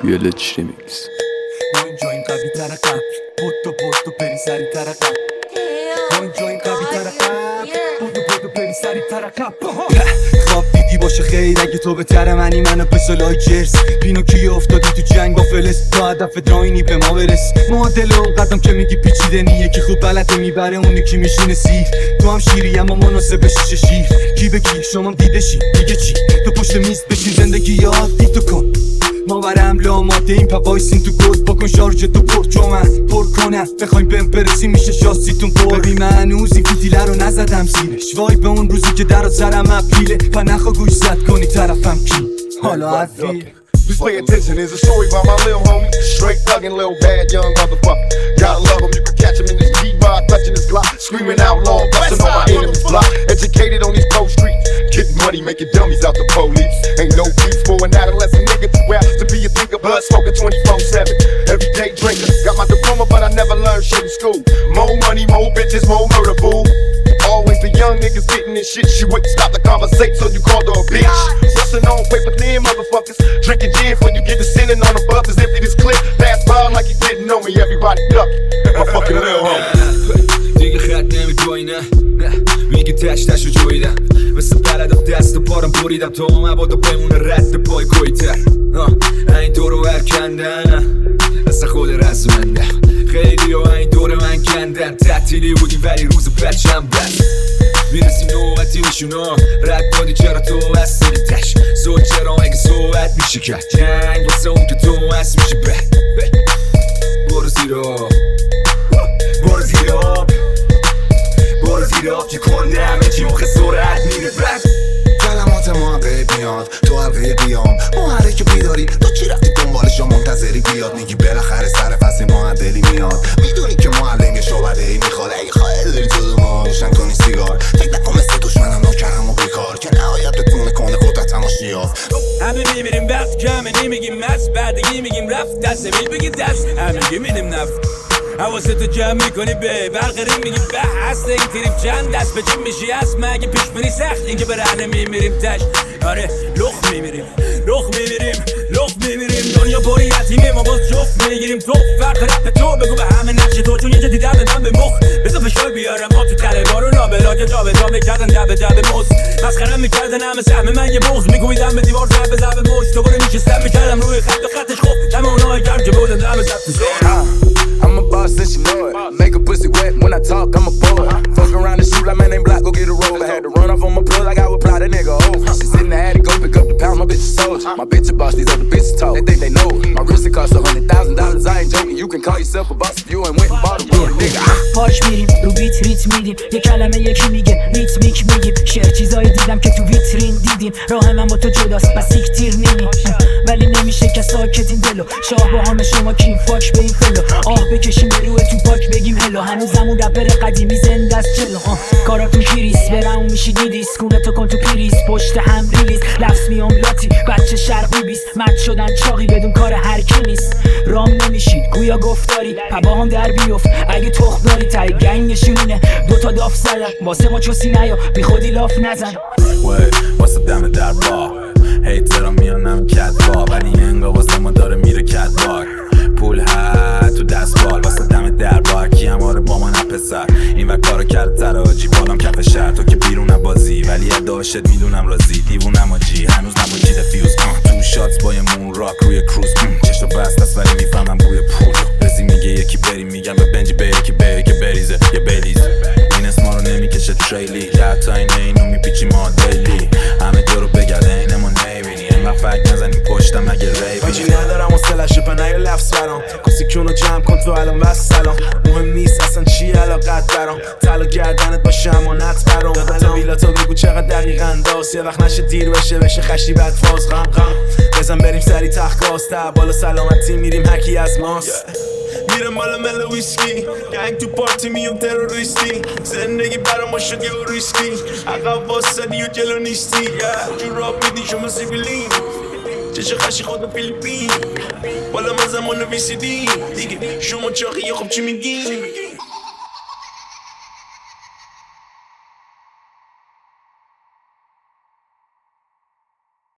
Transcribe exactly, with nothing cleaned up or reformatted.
Village Remix. Oyuncu oyun kapitara kap Putto putto perisari tarakap Oyuncu oyun kapitara kap Putto putto perisari tarakap خواب دیدی باشه خیر اگه تو بهتره منی منو پسلای جرس پینوکیو افتادی تو جنگ با فلس تا هدف دراینی به ما برس معادله اون قدم که میگی پیچیده نیه که خوب بلده میبره اونی که میشینه سیر تو هم شیری اما مناسب شیشه شیر کی به کی شما دیده شی دیگه چی تو پشت میز بشین زندگی عادی تو کن ما بر حمله آماده این پا وایسین تو گود بکن شارژ تو پر چون من پر کنم بخوایم بهم برسیم میشه شاستیتون پر ببین من هنوز این فیتیله رو نزدم زیرش وای به اون روزی که در و سرم اپیله پا نخوا گوش زد کنی طرفم کی حالا حرفی Just pay attention, there's a story about my little homie. Straight thuggin', little bad young motherfucker. Gotta love him, you can catch him in his G-Rod, clutching his Glock, screaming outlaw, busting on my enemy's block. Educated on these cold streets, getting money, making dummies out the police. Ain't no peace for an adolescent nigga too well to be a thinker, blood smoking twenty-four seven. Everyday drinker, got my diploma, but I never learned shit in school. More money, more bitches, more murder, fool. Always the young niggas getting this shit. She wouldn't stop the conversation, so you called her a bitch. Bustin' on paper thin motherfuckers, drinking gin before you get to sinning on the buffers. Empty this clip, pass by like you didn't know me. Everybody duck, my fucking little homie. دیگه خط نمی‌کنی نه میگه تش تشو جویدم مثل بلدم دست و پارم بریدم تا مبادا بمونه رد پای کویتر این دورو برکندن مثل خود رزمنده خیلی ها این دور من کندن تعطیلی بودیم ولی روز بچم بست میرسیم نوبتی میشونا رد دادی چرا تو هستی تش زود چرا اگه صحبت میشه کرد جنگ واسه اون که تو هست میشه بد برو زیرا برو زیرا برو زیرا که کنده همه چی موقع سرعت میره بد کلمات محقق میاد تو حلقه قیام محرک بیداری تو چی رفتی دنبالش و منتظری بیاد میگی بالاخره سر فصل معدلی میاد میدونی که معلم شعبده ای میخواد اگه خواهد داری جلو ما روشن کنی سیگار فکر نکن مثل دشمنم نوکرم و بیکار که نهایت بتونه کنه قدرتم و شیاف همه میمیریم وقت کمه نمیگیم مست بعدگی میگیم رفت دست بیل بگی دست همه میمیریم نفت حواستو جمع میکنی به برقریم میگیم به هست این تریپ چند دست به چیم میشی هست مگه پیش بری سخت اینکه برهنه میمیریم تش آره لخ میمیریم لخ میمیریم لخ میمیریم دنیا پری یتیمه ما باز جفت میگیریم تو فرق رپ تو بگو به همه نقش تو چون یه جا دیدم به من به مخ بذار فشار بیارم ما تو تله بارو نابلا که جا به جا میکردن جب جب موز مسخرم میکردن همه سهم من یه بغز میگویدم به دیوار زب زب موز تو برو میشستم میکردم روی خط و خطش خوب دم اونایی کم که بودن دم زب تو I'm a boss and she know it. Make a pussy wet when I talk, I'm a poet. Fuck around and shoot like man ain't black, go get a roll. I had to run off on my plug like I would ply that nigga over. She sit in the attic, go pick up the pounds, my bitch is soldier. My bitch a boss, these other bitches talk. They think they know it. My wrist it cost a hundred thousand dollars, I ain't joking. You can call yourself a boss if you ain't went and bought a wood, nigga. پاش میریم رو بیت ریت میدیم یه کلمه یکی میگه ریتمیک میگیم شعر چیزایی دیدم که تو ویترین دیدیم راه من با تو جداست بس یک تیر نمی ولی نمیشه که ساکت این دلو شاه با همه شما کی فاک به این فلو آه بکشیم به روی تو پاک بگیم هلو هنوزمون رپر قدیمی زنده است چلو کاراتون کیریس برم میشی دیدیس کونتو کن تو پیریس پشت هم ریلیز لفظ میام لاتی بچه شرقی بیست مرد شدن چاقی بدون کار هر کی نیست رام نمیشید گویا گفتاری پبا هم در بیفت اگه تخم داری تای گنگ نشونینه دوتا داف زدن واسه ما چوسی نیا بی خودی لاف نزن واسه دم در با هیترا میانم کت با ولی انگا واسه ما داره میره کت باک پول ها تو دست بال واسه دم در بار کی هماره با من پسر این وقت کارو کرد تراجی بالام کف شهر تو که بیرون بازی ولی اداشت میدونم رازی دیوونم آجی هنوز نباید فیوز کن تو شات با یه مون راک روی کروز چشم بست است ولی میفهمم بوی پول رزی میگه یکی بریم میگم به بنجی به یکی بری که بریزه یه بلیز این اسما رو نمیکشه تریلی حتی این اینو میپیچی ما دیلی همه جا رو بگرده این ما نمیبینی اینقدر فکر نزنی پشتم اگه ریبینی آجی ندارم و سلشه پنه یه لفظ برام کسی کونو جمع کن تو الان بس سلام مهم نیست اصلا چی علاقت برام تلا گردنت باشه امانت برام تا بیلا تو بگو چقدر دقیقا داست یه وقت نشه دیر بشه بشه خشی بعد فاز غم غم بزن بریم سری تخت تا بالا سلامتی میریم هکی از ماست میرم بالا مل ویسکی گنگ تو پارتی میام تروریستی زندگی برام شد یه ریسکی عقب واسدی و جلو نیستی جو را بیدی شما سیبیلین چه خشی خودم فیلیپین بالا من زمان ویسیدی دیگه شما چاقی خب چی میگی